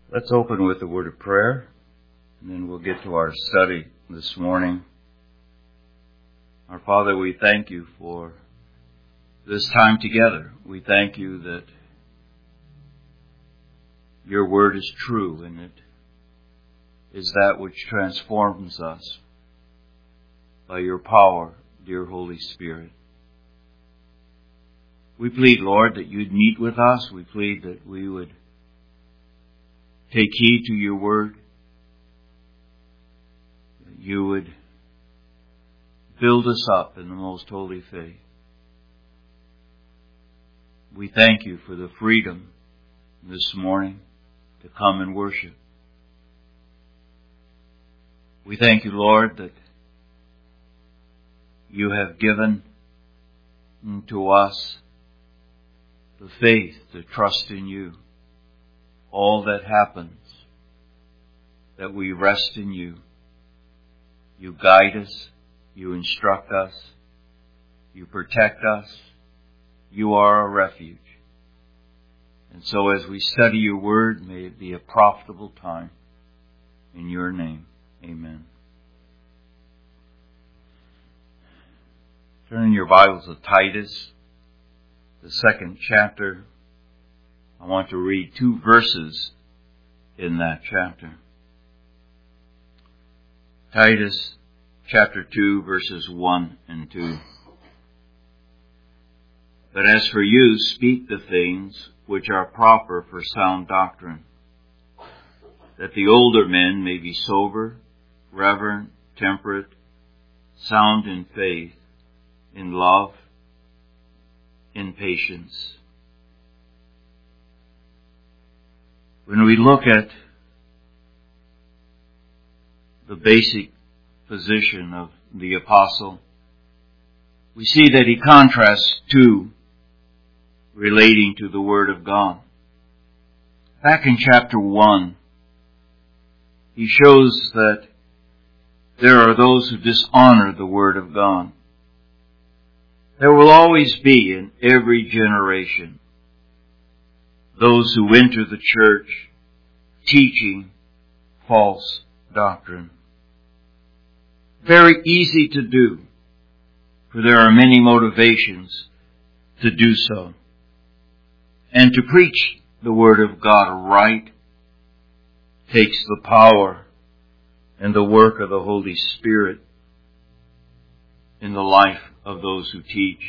Let's open with a word of prayer, and then we'll get to our study this morning. Our Father, we thank you for this time together. We thank you that your word is true, and it is that which transforms us by your power, dear Holy Spirit. We plead, Lord, that you'd meet with us. We plead that we would take heed to your word, that you would build us up in the most holy faith. We thank you for the freedom this morning to come and worship. We thank you, Lord, that you have given to us the faith to trust in you. All that happens, that we rest in you. You guide us, you instruct us, you protect us, you are a refuge. And so as we study your word, may it be a profitable time. In your name, amen. Turn your Bibles to Titus, the 2nd chapter. I want to read 2 verses in that chapter. Titus chapter 2, verses 1 and 2. But as for you, speak the things which are proper for sound doctrine, that the older men may be sober, reverent, temperate, sound in faith, in love, in patience. When we look at the basic position of the apostle, we see that he contrasts 2 relating to the Word of God. Back in chapter 1, he shows that there are those who dishonor the Word of God. There will always be in every generation those who enter the church teaching false doctrine. Very easy to do, for there are many motivations to do so. And to preach the Word of God right takes the power and the work of the Holy Spirit in the life of those who teach.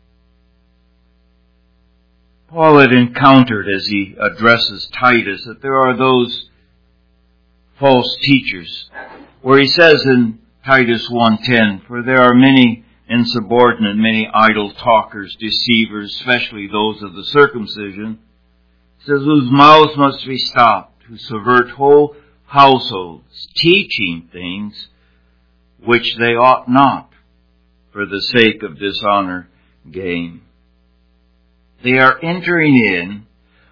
Paul had encountered, as he addresses Titus, that there are those false teachers, where he says in Titus 1:10, for there are many insubordinate, many idle talkers, deceivers, especially those of the circumcision, he says, whose mouths must be stopped, who subvert whole households, teaching things which they ought not, for the sake of dishonor gain. They are entering in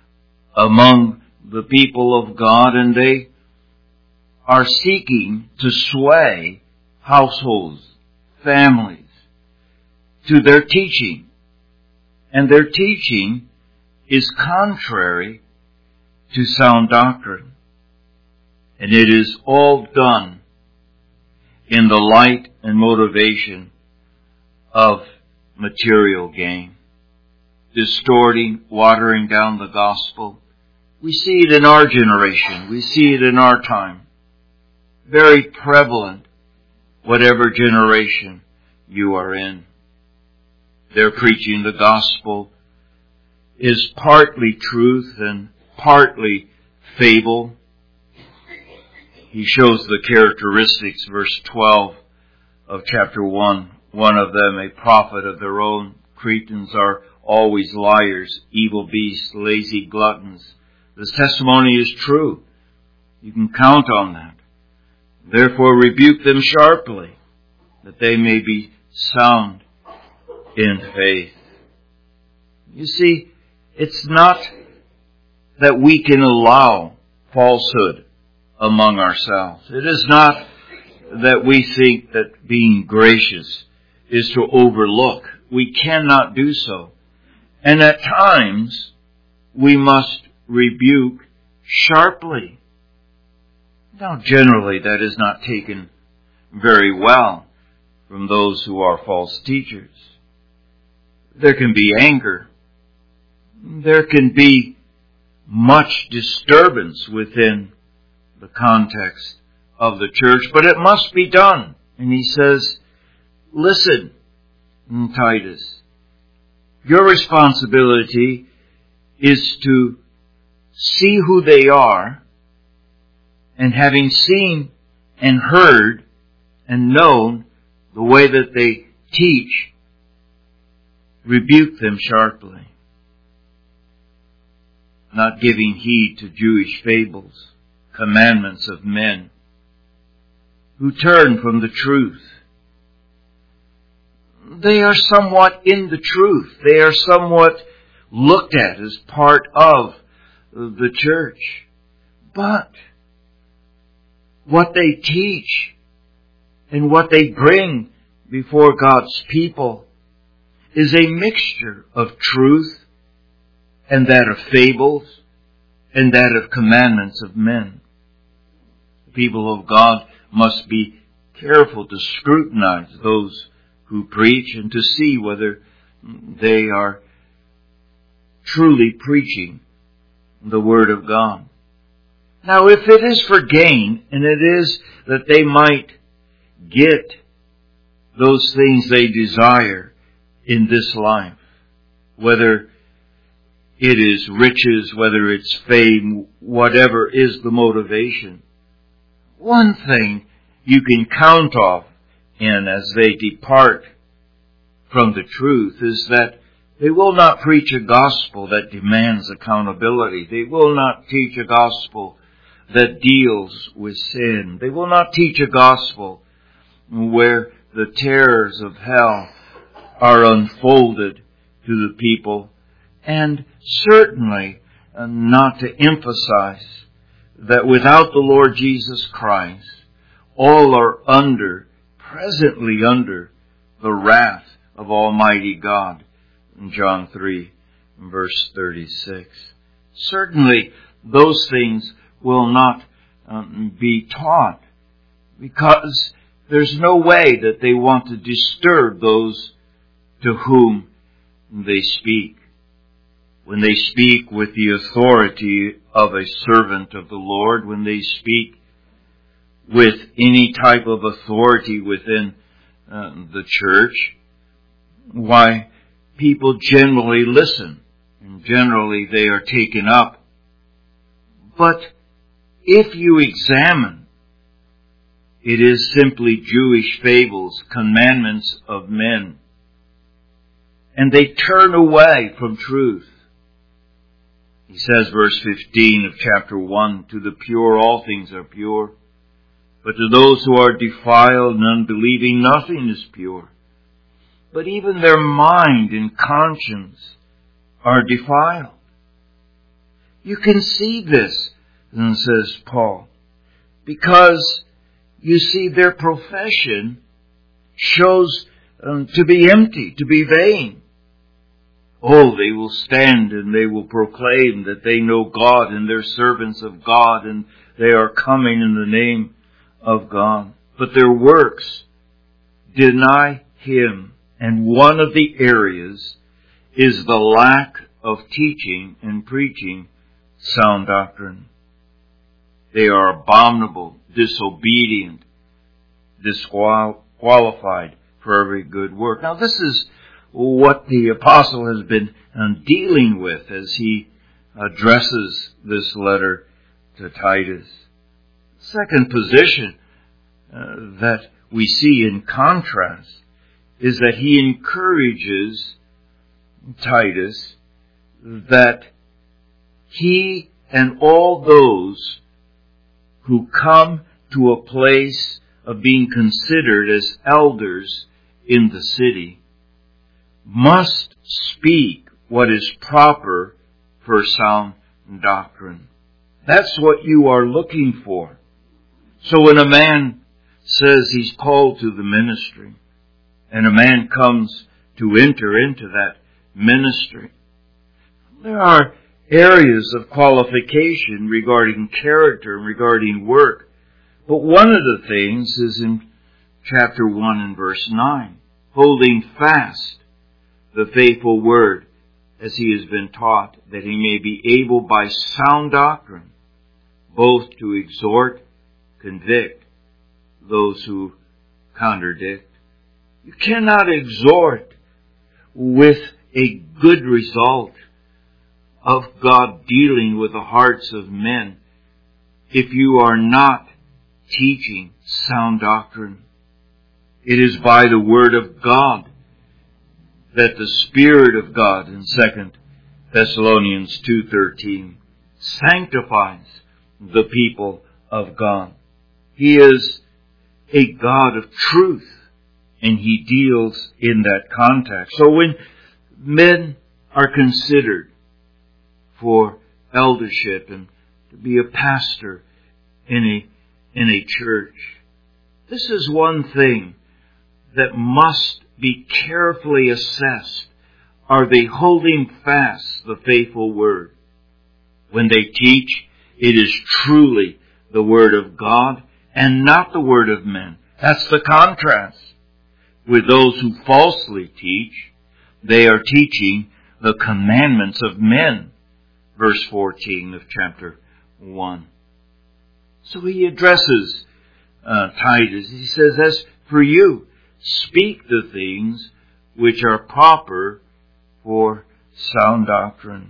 among the people of God, and they are seeking to sway households, families, to their teaching. And their teaching is contrary to sound doctrine. And it is all done in the light and motivation of material gain. Distorting, watering down the gospel. We see it in our generation. We see it in our time. Very prevalent, whatever generation you are in. Their preaching the gospel is partly truth and partly fable. He shows the characteristics, verse 12 of chapter 1. One of them, a prophet of their own. Cretans are always liars, evil beasts, lazy gluttons. This testimony is true. You can count on that. Therefore rebuke them sharply, that they may be sound in faith. You see, it's not that we can allow falsehood among ourselves. It is not that we think that being gracious is to overlook. We cannot do so. And at times, we must rebuke sharply. Now, generally, that is not taken very well from those who are false teachers. There can be anger. There can be much disturbance within the context of the church, but it must be done. And he says, listen, Titus, your responsibility is to see who they are, and having seen and heard and known the way that they teach, rebuke them sharply, not giving heed to Jewish fables, commandments of men who turn from the truth. They are somewhat in the truth. They are somewhat looked at as part of the church. But what they teach and what they bring before God's people is a mixture of truth and that of fables and that of commandments of men. The people of God must be careful to scrutinize those who preach and to see whether they are truly preaching the Word of God. Now, if it is for gain, and it is that they might get those things they desire in this life, whether it is riches, whether it's fame, whatever is the motivation, one thing you can count off in as they depart from the truth is that they will not preach a gospel that demands accountability. They will not teach a gospel that deals with sin. They will not teach a gospel where the terrors of hell are unfolded to the people, and certainly not to emphasize that without the Lord Jesus Christ, all are presently under the wrath of Almighty God. In John 3, verse 36. Certainly, those things will not be taught, because there's no way that they want to disturb those to whom they speak. When they speak with the authority of a servant of the Lord, when they speak with any type of authority within the church, why, people generally listen, and generally they are taken up. But if you examine, it is simply Jewish fables, commandments of men, and they turn away from truth. He says, verse 15 of chapter 1, to the pure all things are pure, but to those who are defiled and unbelieving nothing is pure. But even their mind and conscience are defiled. You can see this, says Paul, because you see their profession shows to be empty, to be vain. Oh, they will stand and they will proclaim that they know God and they're servants of God and they are coming in the name of God. But their works deny Him. And one of the areas is the lack of teaching and preaching sound doctrine. They are abominable, disobedient, disqualified for every good work. Now, this is what the apostle has been dealing with as he addresses this letter to Titus. Second position that we see in contrast is that he encourages Titus that he and all those who come to a place of being considered as elders in the city must speak what is proper for sound doctrine. That's what you are looking for. So when a man says he's called to the ministry, and a man comes to enter into that ministry, there are areas of qualification regarding character and regarding work. But one of the things is in chapter 1 and verse 9, holding fast the faithful word as he has been taught, that he may be able by sound doctrine both to exhort, convict those who contradict. You cannot exhort with a good result of God dealing with the hearts of men if you are not teaching sound doctrine. It is by the Word of God that the Spirit of God in 2 Thessalonians 2:13 sanctifies the people of God. He is a God of truth, and He deals in that context. So when men are considered for eldership and to be a pastor in a church, this is one thing that must be carefully assessed. Are they holding fast the faithful word? When they teach, it is truly the word of God and not the word of men. That's the contrast with those who falsely teach. They are teaching the commandments of men. Verse 14 of chapter 1. So he addresses Titus. He says, as for you, speak the things which are proper for sound doctrine.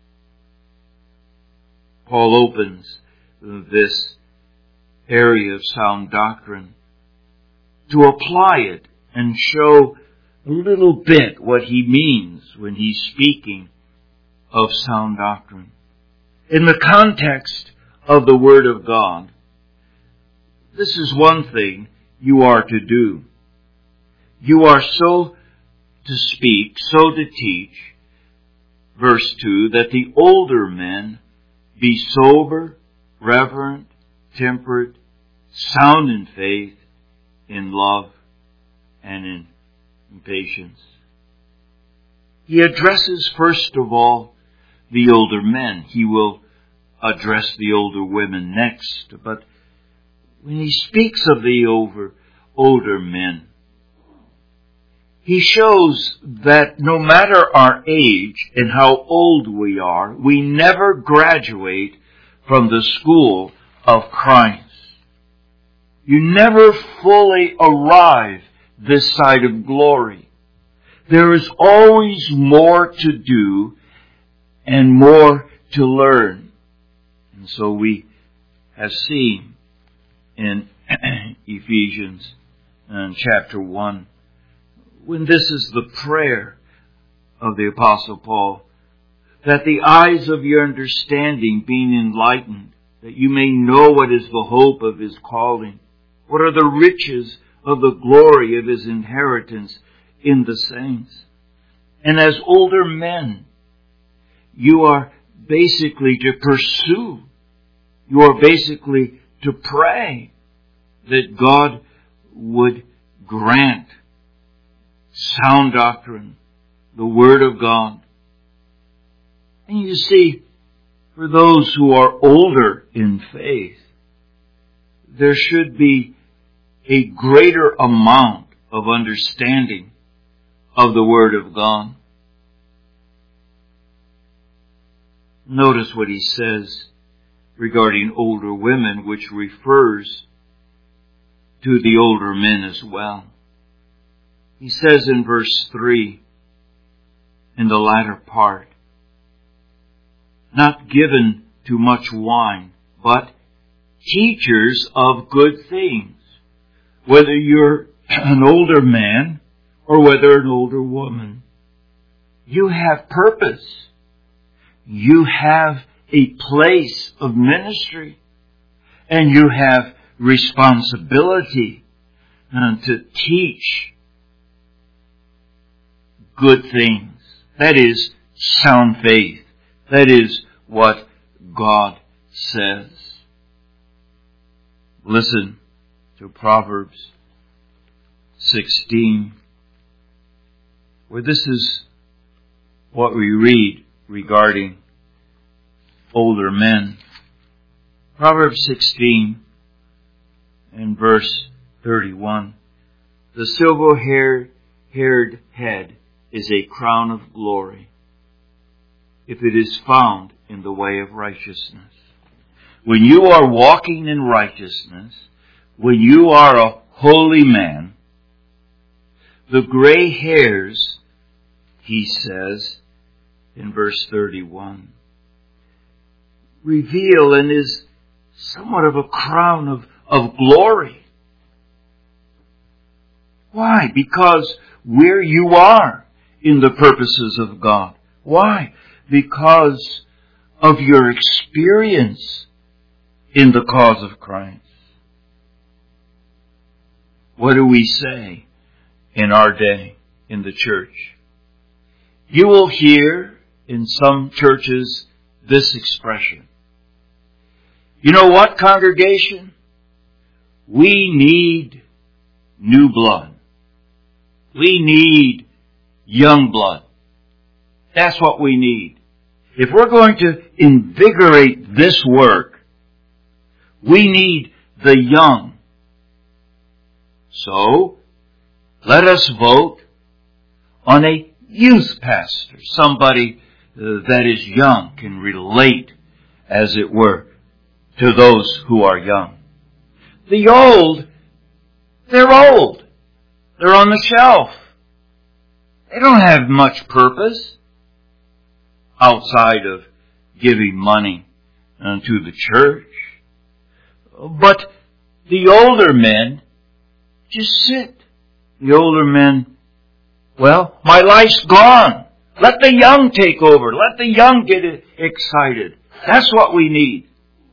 Paul opens this area of sound doctrine to apply it and show a little bit what he means when he's speaking of sound doctrine. In the context of the Word of God, this is one thing you are to do. You are so to speak, so to teach, verse 2, that the older men be sober, reverent, temperate, sound in faith, in love, and in patience. He addresses first of all the older men. He will address the older women next. But when he speaks of the older men, he shows that no matter our age and how old we are, we never graduate from the school of Christ. You never fully arrive this side of glory. There is always more to do and more to learn. And so we have seen in Ephesians chapter 1, when this is the prayer of the Apostle Paul, that the eyes of your understanding being enlightened, that you may know what is the hope of His calling, what are the riches of the glory of His inheritance in the saints. And as older men, you are basically to pursue, you are basically to pray that God would grant sound doctrine, the Word of God. And you see, for those who are older in faith, there should be a greater amount of understanding of the Word of God. Notice what he says regarding older women, which refers to the older men as well. He says in verse 3, in the latter part, not given to much wine, but teachers of good things. Whether you're an older man or whether an older woman, you have purpose. You have a place of ministry, and you have responsibility to teach good things. That is sound faith. That is what God says. Listen to Proverbs 16, where this is what we read regarding older men. Proverbs 16 and verse 31. The silver-haired head is a crown of glory, if it is found in the way of righteousness. When you are walking in righteousness, when you are a holy man, the gray hairs, he says in verse 31, reveal and is somewhat of a crown of glory. Why? Because where you are in the purposes of God. Why? Because of your experience in the cause of Christ. What do we say in our day in the church? You will hear in some churches this expression. You know what, congregation? We need new blood. We need young blood. That's what we need. If we're going to invigorate this work, we need the young. So, let us vote on a youth pastor, somebody that is young, can relate, as it were, to those who are young. The old, they're old. They're on the shelf. They don't have much purpose outside of giving money to the church. But the older men just sit. The older men, well, my life's gone. Let the young take over. Let the young get excited. That's what we need.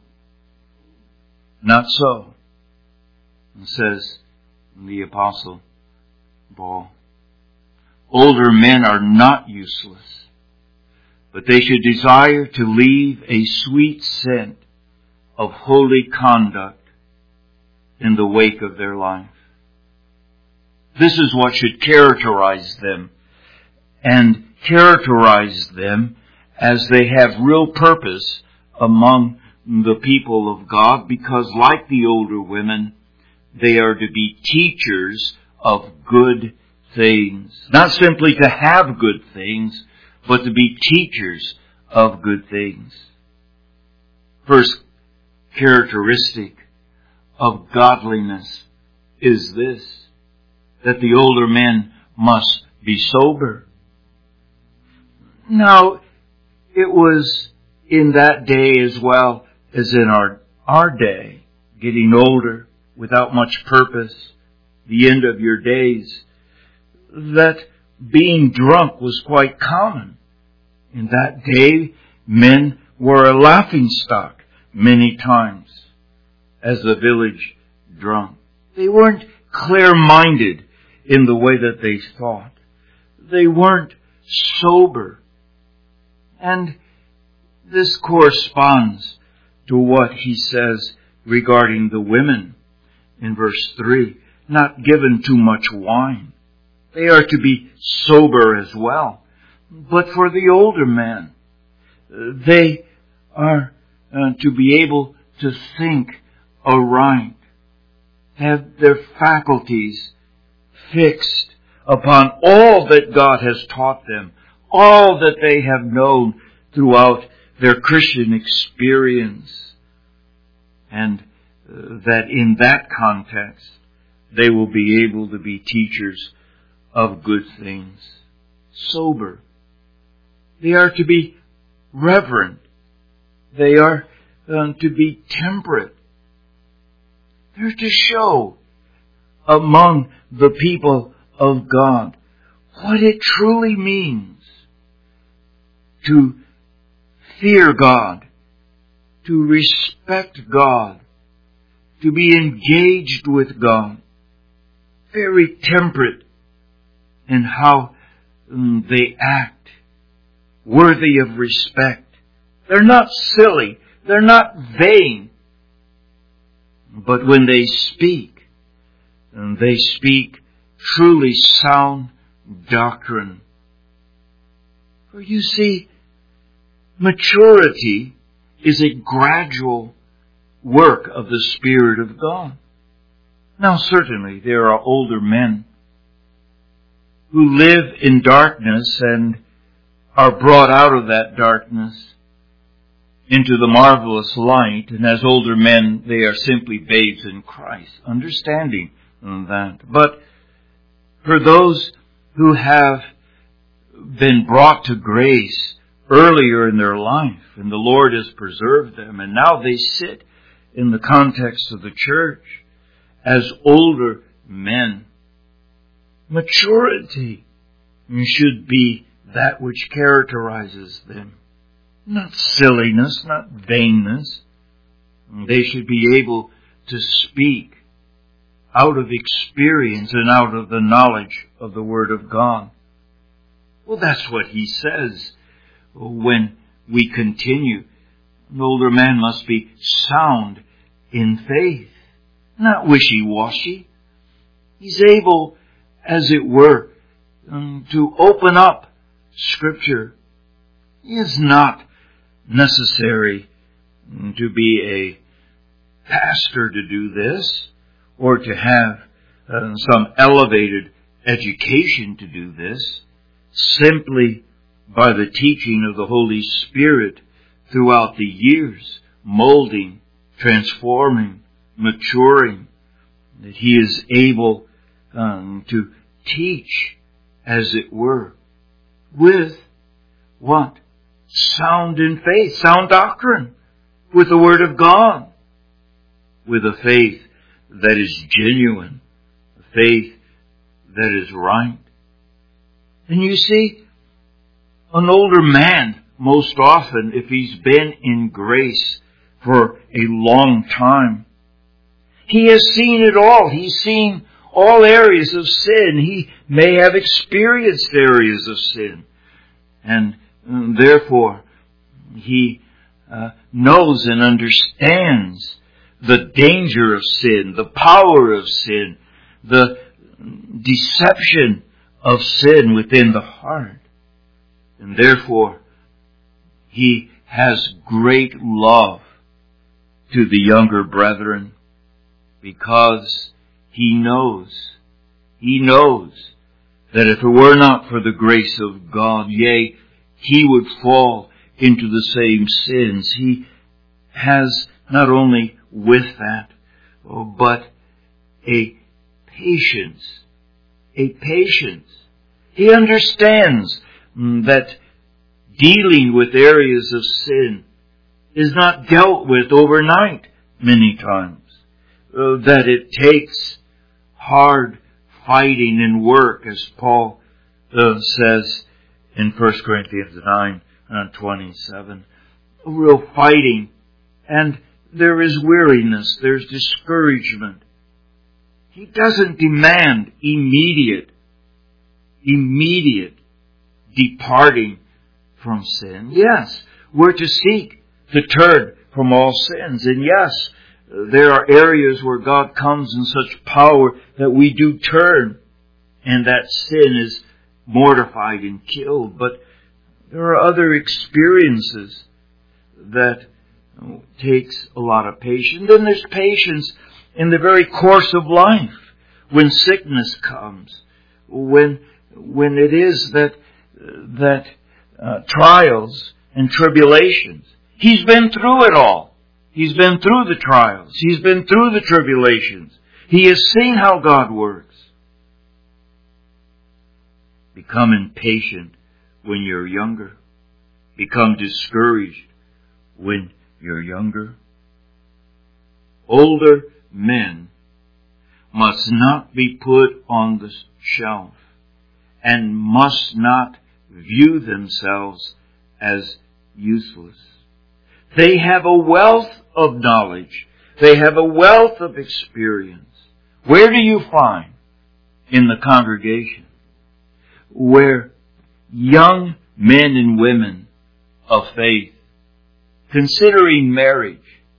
Not so. It says the Apostle Paul, older men are not useless, but they should desire to leave a sweet scent of holy conduct in the wake of their life. This is what should characterize them, and characterize them as they have real purpose among the people of God, because like the older women, they are to be teachers of good things. Not simply to have good things, but to be teachers of good things. First characteristic of godliness is this, that the older men must be sober. Now, it was in that day as well as in our day, getting older without much purpose, the end of your days, that being drunk was quite common. In that day, men were a laughingstock many times as the village drunk. They weren't clear-minded in the way that they thought. They weren't sober. And this corresponds to what he says regarding the women in verse 3. Not given too much wine. They are to be sober as well. But for the older men, they are to be able to think aright, have their faculties fixed upon all that God has taught them, all that they have known throughout their Christian experience, and that in that context they will be able to be teachers of good things. Sober. They are to be reverent. They are to be temperate. They're to show among the people of God what it truly means to fear God, to respect God, to be engaged with God. Very temperate in how they act, worthy of respect. They're not silly. They're not vain. But when they speak truly sound doctrine. For you see, maturity is a gradual work of the Spirit of God. Now certainly there are older men who live in darkness and are brought out of that darkness into the marvelous light, and as older men they are simply babes in Christ, understanding that. But for those who have been brought to grace earlier in their life, and the Lord has preserved them, and now they sit in the context of the church as older men, maturity should be that which characterizes them. Not silliness, not vainness. They should be able to speak out of experience and out of the knowledge of the Word of God. Well, that's what he says when we continue. An older man must be sound in faith, not wishy-washy. He's able, as it were, to open up Scripture. It is not necessary to be a pastor to do this, or to have some elevated education to do this. Simply by the teaching of the Holy Spirit throughout the years, molding, transforming, maturing, that he is able to teach, as it were, with what? Sound in faith, sound doctrine, with the Word of God, with a faith that is genuine, a faith that is right. And you see, an older man, most often, if he's been in grace for a long time, he has seen it all. He's seen all areas of sin. He may have experienced areas of sin. And therefore, he knows and understands the danger of sin, the power of sin, the deception of sin within the heart. And therefore, he has great love to the younger brethren, because he knows that if it were not for the grace of God, yea, he would fall into the same sins. He has not only with that, but a patience. He understands that dealing with areas of sin is not dealt with overnight many times. That it takes hard fighting and work, as Paul says in 1 Corinthians 9:27. Real fighting. And there is weariness, there's discouragement. He doesn't demand immediate departing from sin. Yes, we're to seek to turn from all sins. And yes, there are areas where God comes in such power that we do turn, and that sin is mortified and killed. But there are other experiences that takes a lot of patience. Then there's patience in the very course of life, when sickness comes, when it is that trials and tribulations. He's been through it all. He's been through the trials. He's been through the tribulations. He has seen how God works. Become impatient when you're younger. Become discouraged when you're younger. Older men must not be put on the shelf and must not view themselves as useless. They have a wealth of knowledge. They have a wealth of experience. Where do you find in the congregation where young men and women of faith, considering marriage,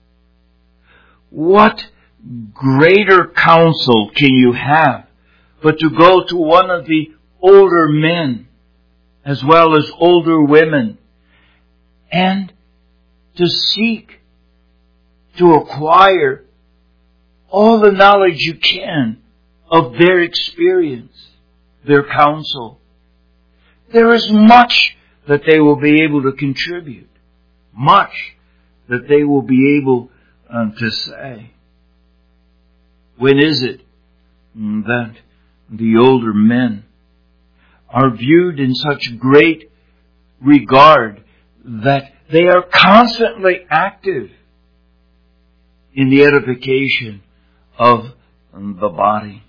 what greater counsel can you have but to go to one of the older men as well as older women and to seek to acquire all the knowledge you can of their experience, their counsel. There is much that they will be able to contribute, much that they will be able to say. When is it that the older men are viewed in such great regard that they are constantly active in the edification of the body?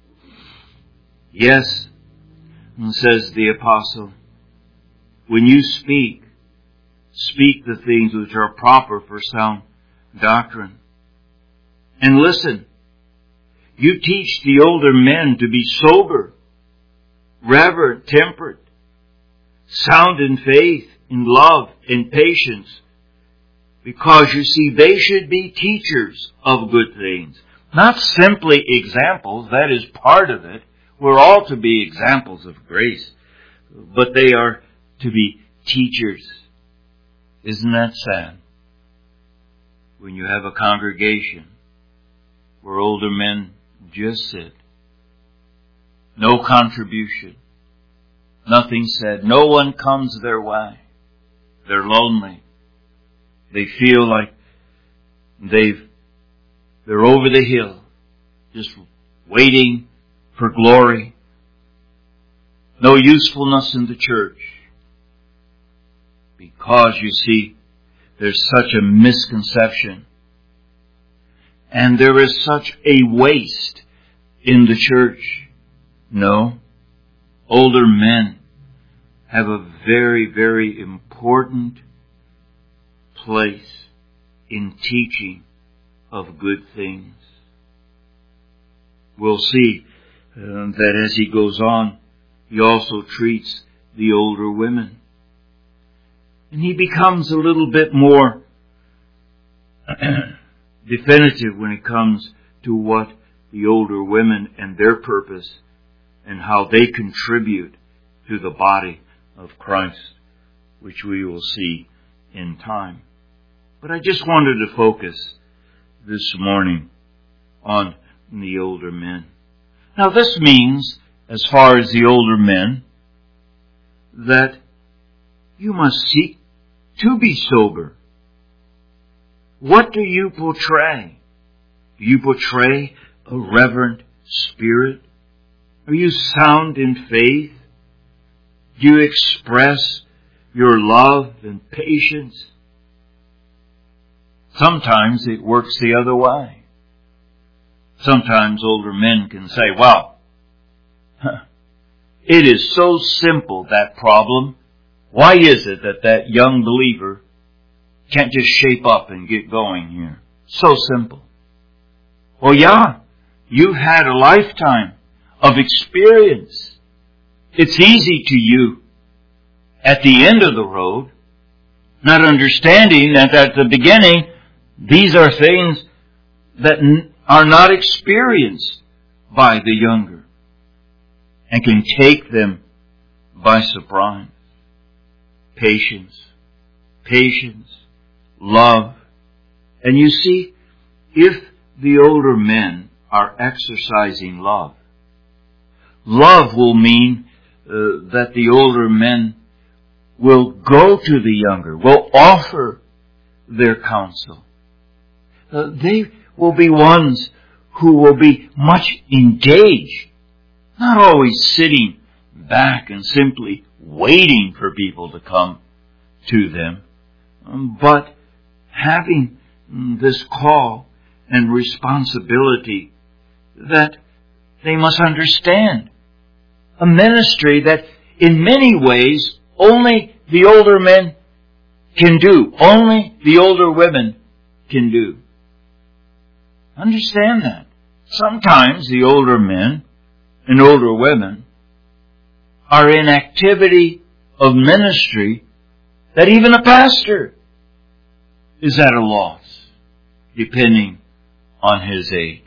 Yes, says the apostle, when you speak the things which are proper for sound doctrine. And listen, you teach the older men to be sober, reverent, temperate, sound in faith, in love, in patience, because you see, they should be teachers of good things, not simply examples. That is part of it. We're all to be examples of grace, but they are to be teachers. Isn't that sad? When you have a congregation where older men just sit, no contribution, nothing said, no one comes their way. They're lonely. They feel like they're over the hill, just waiting for glory. No usefulness in the church. Because, you see, there's such a misconception. And there is such a waste in the church. No. Older men have a very, very important place in teaching of good things. We'll see that as he goes on, he also treats the older women. And he becomes a little bit more definitive when it comes to what the older women and their purpose and how they contribute to the body of Christ, which we will see in time. But I just wanted to focus this morning on the older men. Now this means, as far as the older men, that you must seek to be sober. What do you portray? Do you portray a reverent spirit? Are you sound in faith? Do you express your love and patience? Sometimes it works the other way. Sometimes older men can say, well, it is so simple, that problem. Why is it that young believer can't just shape up and get going here? So simple. Well, yeah, you've had a lifetime of experience. It's easy to you at the end of the road, not understanding that at the beginning, these are things that are not experienced by the younger and can take them by surprise. Patience, love. And you see, if the older men are exercising love, love will mean that the older men will go to the younger, will offer their counsel. They will be ones who will be much engaged, not always sitting back and simply waiting for people to come to them, but having this call and responsibility that they must understand. A ministry that in many ways only the older men can do, only the older women can do. Understand that. Sometimes the older men and older women are in activity of ministry that even a pastor is at a loss, depending on his age.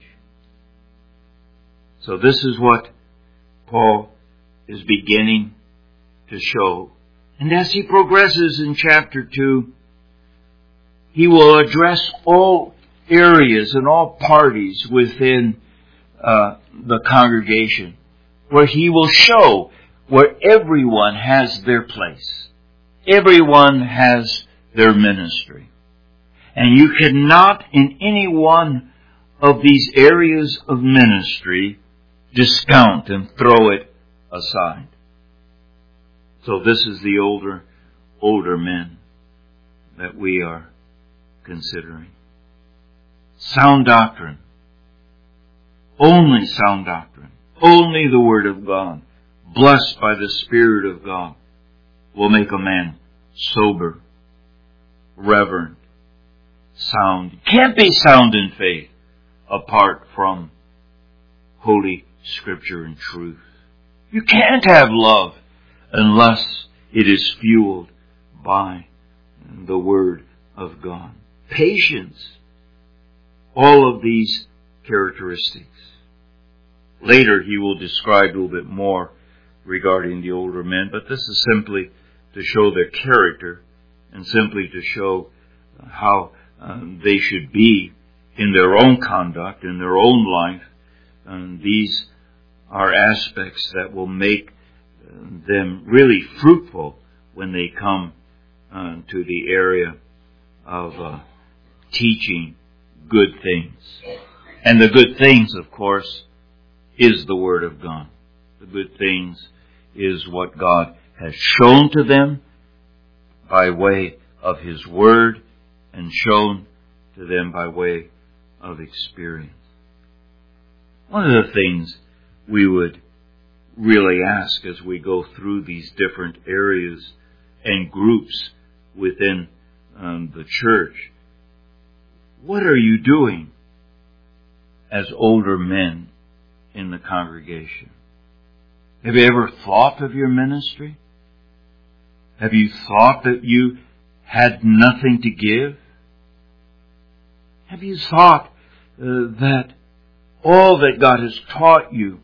So this is what Paul is beginning to show. And as he progresses in chapter 2, He will address all areas and all parties within the congregation, where He will show where everyone has their place. Everyone has their ministry. And you cannot in any one of these areas of ministry discount and throw it aside. So this is the older men that we are considering. Sound doctrine. Only sound doctrine. Only the Word of God, blessed by the Spirit of God, will make a man sober, reverent, sound. Can't be sound in faith apart from Holy Scripture and truth. You can't have love unless it is fueled by the Word of God. Patience. All of these characteristics. Later he will describe a little bit more regarding the older men, but this is simply to show their character and simply to show how they should be in their own conduct, in their own life. These are aspects that will make them really fruitful when they come to the area of teaching good things. And the good things, of course, is the Word of God. The good things is what God has shown to them by way of His Word and shown to them by way of experience. One of the things we would really ask as we go through these different areas and groups within the church, what are you doing as older men in the congregation? Have you ever thought of your ministry? Have you thought that you had nothing to give? Have you thought that all that God has taught you,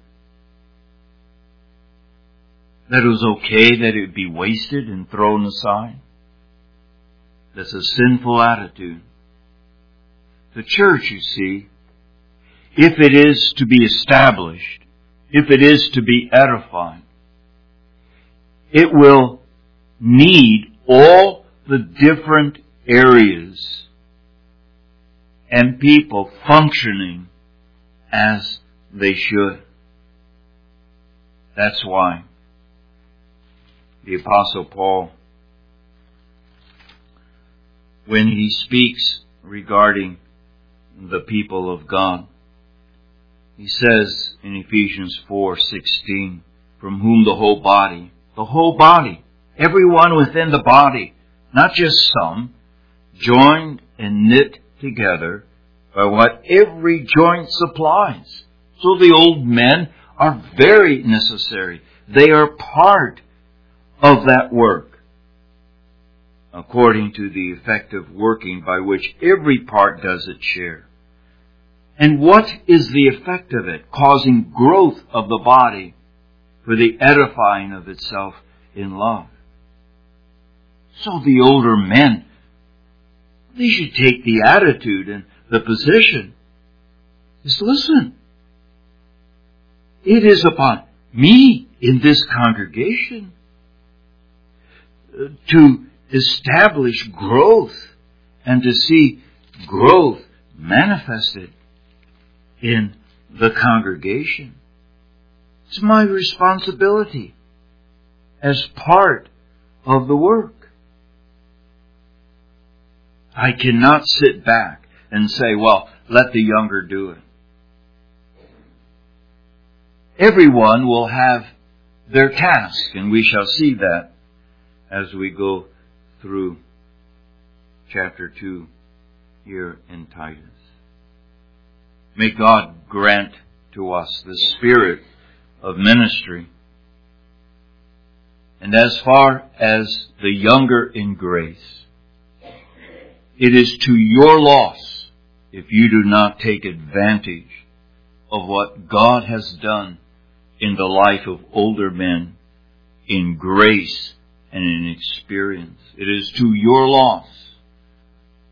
that it was okay that it would be wasted and thrown aside? That's a sinful attitude. The church, you see, if it is to be established, if it is to be edified, it will need all the different areas and people functioning as they should. That's why the Apostle Paul, when he speaks regarding the people of God, he says in Ephesians 4:16, from whom the whole body, everyone within the body, not just some, joined and knit together by what every joint supplies. So the old men are very necessary. They are part of that work, according to the effective working by which every part does its share. And what is the effect of it? Causing growth of the body for the edifying of itself in love. So the older men, they should take the attitude and the position is, listen, it is upon me in this congregation to establish growth and to see growth manifested in the congregation. It's my responsibility as part of the work. I cannot sit back and say, well, let the younger do it. Everyone will have their task, and we shall see that as we go through chapter 2 here in Titus. May God grant to us the spirit of ministry. And as far as the younger in grace, it is to your loss if you do not take advantage of what God has done in the life of older men in grace and in experience. It is to your loss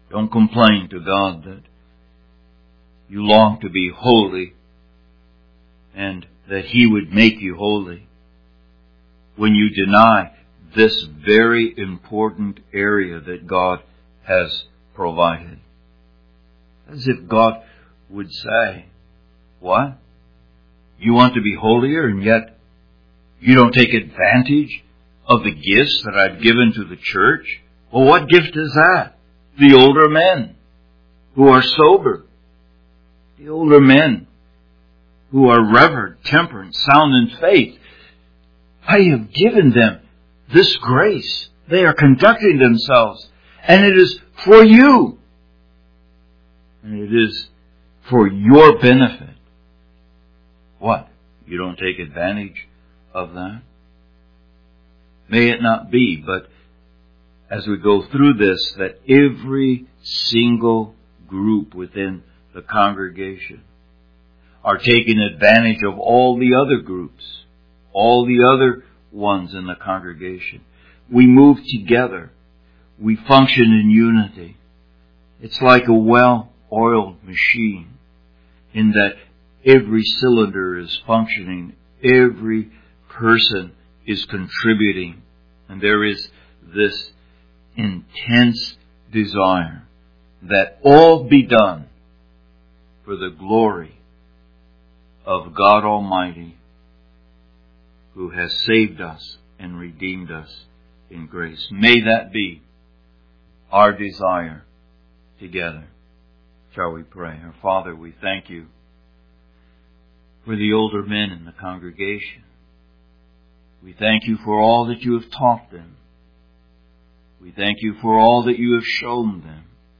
Don't complain to God that you long to be holy and that He would make you holy when you deny this very important area that God has provided. As if God would say, what? You want to be holier and yet you don't take advantage of the gifts that I've given to the church? Well, what gift is that? The older men who are sober. The older men who are reverent, temperate, sound in faith. I have given them this grace. They are conducting themselves. And it is for you. And it is for your benefit. What? You don't take advantage of that? May it not be, but as we go through this, that every single group within the congregation are taking advantage of all the other groups, all the other ones in the congregation. We move together. We function in unity. It's like a well-oiled machine in that every cylinder is functioning. Every person is contributing. And there is this intense desire that all be done for the glory of God Almighty, who has saved us and redeemed us in grace. May that be our desire together. Shall we pray? Our Father, we thank you for the older men in the congregation. We thank you for all that you have taught them. We thank you for all that you have shown them.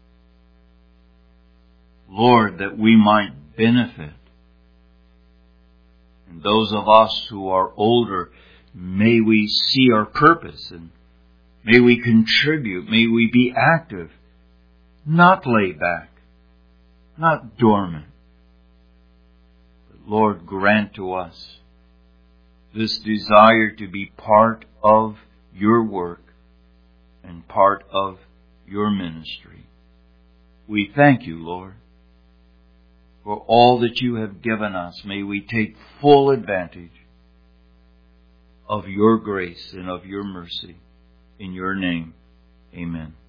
Lord, that we might benefit. And those of us who are older, may we see our purpose and may we contribute. May we be active, not lay back, not dormant. But Lord, grant to us this desire to be part of your work and part of your ministry. We thank you, Lord, for all that you have given us. May we take full advantage of your grace and of your mercy. In your name, amen.